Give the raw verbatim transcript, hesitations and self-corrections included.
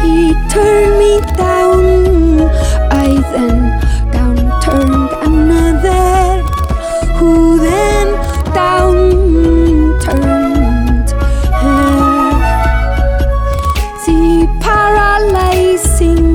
He turned me down. I then down turned another, who then down turned her. The paralyzing